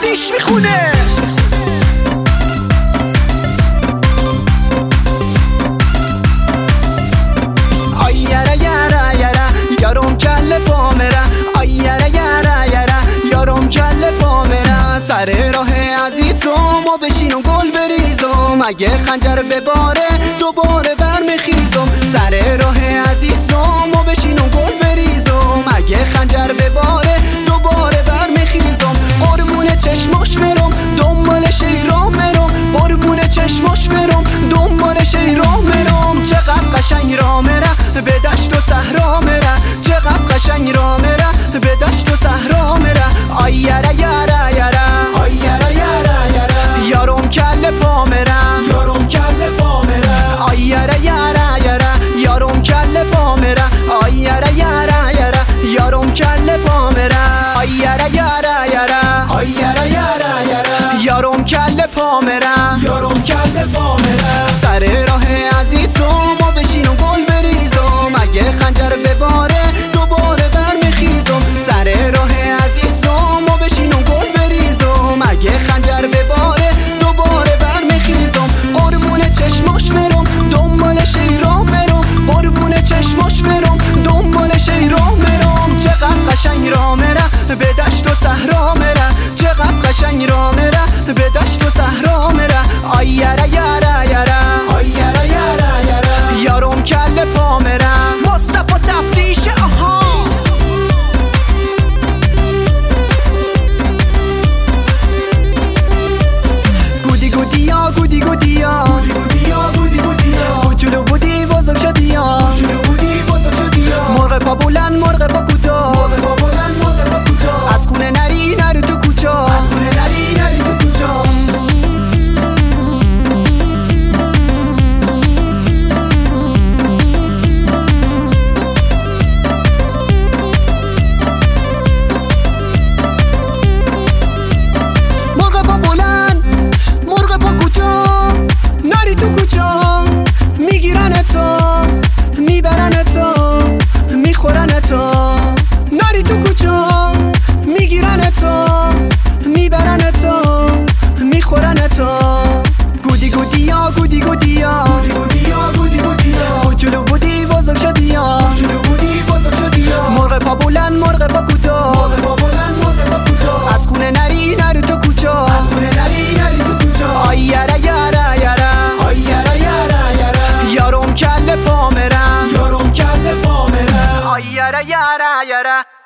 تفتیش میخونه. آی یره یره یره یارم کله پا میره. آی یره یره یره یارم کله پا میره. سر راه عزیزم و بشینم گل بریزم. اگه خنجر بباره دوباره برمیخیزم. سر راه عزیزم و بشینم گل بریزم. اگه خنجر بباره دوباره برمیخیزم. قربون چشماش میرم دنبالش ایران میرم. قربون چشماش میرم دنبالش ایران میرم. چقدر قشنگ را میره به دشت و صحرا میره. چقدر قشنگ را میره به دشت و صحرا میره. آی یره یره یره آی یره یره یره یارم کله پا میره. یارم کله پا میره. آی یره یره یره یارم کله پا میره. آی یره یره یره یارم کله پا میره. آی یره یره یره آی یره یره یره یارم کله پا میره. یارم کله پا میره. سر راه عزیزم و بشینم گل بریزم. اگه خنجر بباره دوباره برمیخیزم. سر راه عزیزم و بشینم گل بریزم. اگه خنجر بباره دوباره برمیخیزم. قربون چشماش میرم دنبالش ایران میرم. قربون چشماش میرم دنبالش ایران میرم. چقدر قشنگ را میره به دشت و صحرا میره. چقدر قشنگ را میره به دشت و صحرا میره. آی یره یره یره آی یره یره یره یارم کله پا میره. مصطفی تفتیش آها. گودی گودیا گودی گودیا کوچولو بودی بزرگ شدی یا. مرغ پا بلند مرغ پا کوتاه. از خونه نری نرو تو کوچا. مرغ پا بلند مرغ پا کوتاه. نری تو کوچا میگیرن تو میبرن تو میخورن تو. نری تو کوچا میگیرن تو میبرن تو میخورن تو. گودی گودیا گودی گودیا کوچولو بودی بزرگ شدی یا. مرغ پا بلند مرغ پا کوتاه. از خونه نری نرو تو کوچا. آی یره یره یره آی یره یره یره یارم کله پا میره. یارم کله پا میره. آی یره یره یره